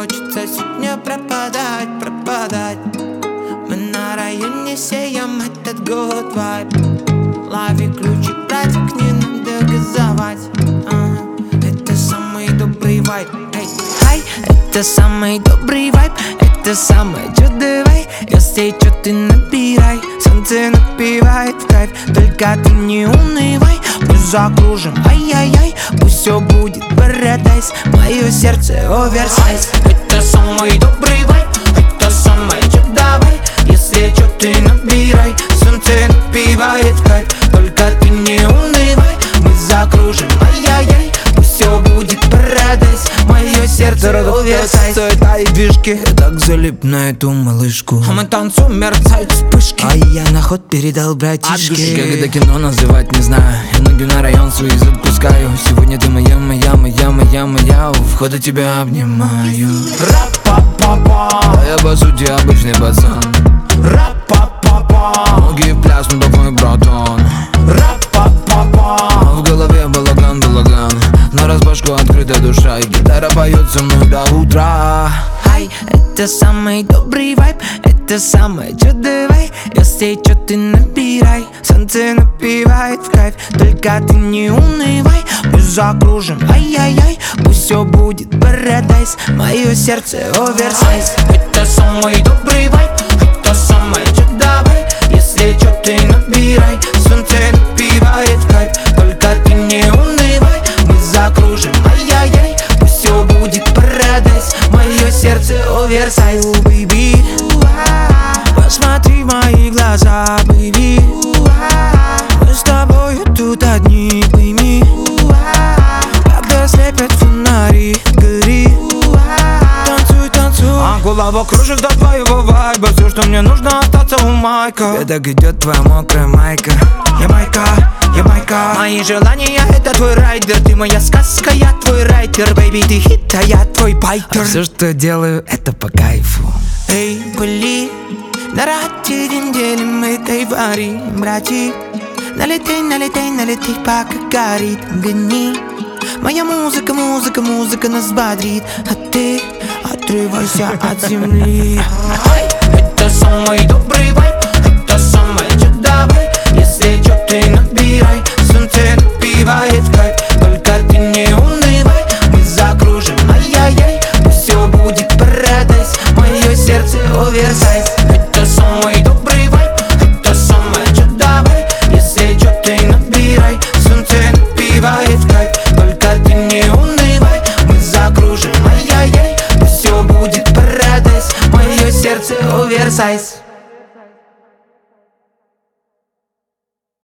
хочется сегодня пропадать. Мы на районе сеем этот good vibe. Лови ключик, братик, не надо газовать. Это самый добрый вайб. Ай, это самый добрый вайб. Это самое чудовое. Если чё ты набирай, солнце напевает в кайф. Только ты не унывай, мы закружим, ай-яй-яй. Пусть все будет парадайз, мое сердце оверсайз. Это самый добрый вайб, это самое чудовое. Если чё ты набирай, солнце напевает в кайф. Только ты не унывай, мы закружим, ай-яй-яй. Пусть все будет парадайз, мое сердце оверсайз. Этой движки, я так залип на эту малышку. А мы танцуем, мерцают вспышки. А я на ход передал братишке. Как это кино называть не знаю. Я ноги на район свои запускаю. Сегодня ты моя. У входа тебя обнимаю. Ра-па-па-па. А я по сути обычный пацан. Ра-па-па-па. Ноги пляснут, мой братан. Ра-па-па-па. В голове балаган. На разбашку открытая душа, и гитара поет со мной до утра. Ай, это самый добрый вайб, это самое чудовое. Если чё ты набирай, солнце напевает в кайф. Только ты не унывай, мы закружим, ай-яй-яй. Пусть все будет парадайз, мое сердце оверсайз. Это самый добрый вайб, это самое чудовое. Если чё ты набирай, солнце напевает в кайф. Только ты не унывай, мы закружим, ай-яй-яй. Пусть все будет парадайз, мое сердце оверсайз. Бэйби, посмотри в мои глаза, бэйби. Мы с тобою тут одни, пойми. Когда слепят фонари, гори. Танцуй. А голова кружит до твоего вайба. Все, что мне нужно, остаться у майка. Это идет твоя мокрая майка. Я майка. Мои желания — это твой райдер. Ты моя сказка, я твой райтер. Бэйби, ты хит, а я твой байкер. Все, что делаю, это по кайфу. Эй, пыли, на рате делим этой вари, братик. Налетай, пока горит, гони. Моя музыка нас бодрит. А ты отрывайся от земли. Ай, это самый добрый вайб, это самое чудовое. Если чё ты набирай, солнце напевает в кайф. Только ты не унывай, мы закружим, ай-яй-яй. Пусть все будет парадайз, мое сердце оверсайз. Это самый добрый вайб, это самое чудовое. Если чё ты набирай, солнце напевает в кайф. Только ты не унывай, мы закружим, ай-яй-яй. Пусть все будет парадайз, мое сердце оверсайз.